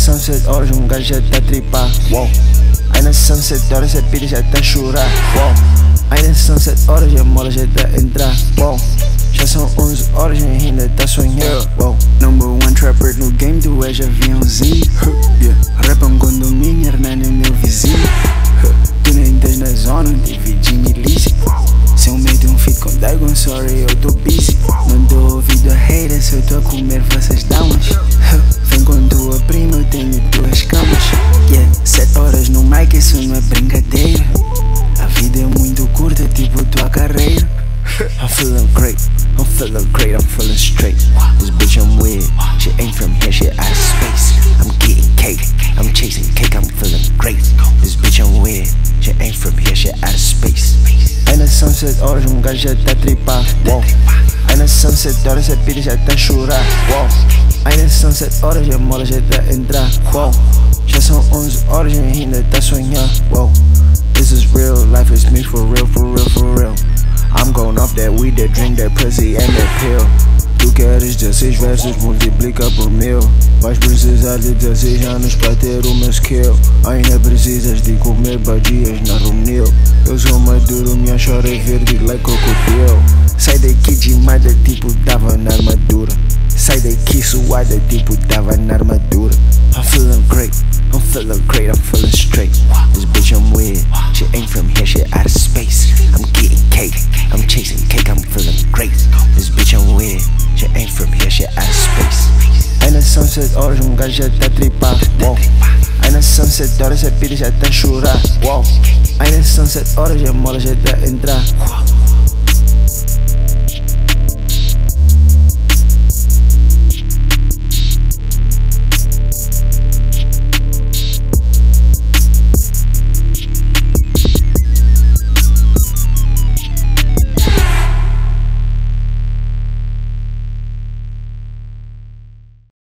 são 7 horas, gajo já tá a tripar. Wow. Ainda são 7 horas, a pira já tá a chorar. Wow. Ainda são 7 horas, a mola já tá a entrar. Wow. Já são 11 horas e ainda tá a sonhar. Wow. Number one trapper no game, tu és aviãozinho. Rapa um condomínio, Hernani é meu vizinho. Tu nem tens na zona, dividi milícia. Se eu meto um feat com Daigon, sorry, eu tô busy. Não dou ouvido a haters, se eu tô a comer faças downs. Vem com tua prima, eu tenho 2 camas. 7 horas no mic, isso não é brincadeira. A vida é muito curta, tipo tua carreira. I'm feeling great, I'm feeling great, I'm feeling straight. This bitch I'm with, she ain't from here, she out of space. I'm getting cake, I'm chasing cake, I'm feeling great. This bitch I'm with, she ain't from here, she out of space. Ainda são 7 horas, gajo já tá a tripar. Wow. Ainda são 7 horas, a pira já tá a chorar. Wow. Ainda são 7 horas, a mola já tá a entrar. Wow. Já são 11 horas e ainda tá a sonhar. Wow. This is real, life is me for real, for real, for real. I'm going off that weed, that drink, that pussy and that pill. Tu queres 16 versos, multiplica por 1000. Vais precisar de 16 anos para ter o meu skill. Ainda precisas de comer badias na Romnil. Eu sou maduro, minha chora é verde like crocodile. Sai daqui de mada, tipo tava na armadura. Sai daqui suada, tipo tava na armadura. I'm feeling great, I'm feeling great, I'm feeling straight. This bitch I'm with, she ain't from here, she out of space. I'm getting cake, I'm chasing cake, I'm feeling great. This bitch I'm with, she ain't from here, she out of space. Ainda são 7 horas, gajo já tá a tripar. Wow. Ainda são 7 horas, a pira já tá a chorar. Wow. Ainda são 7 horas, a mola já tá a entrar.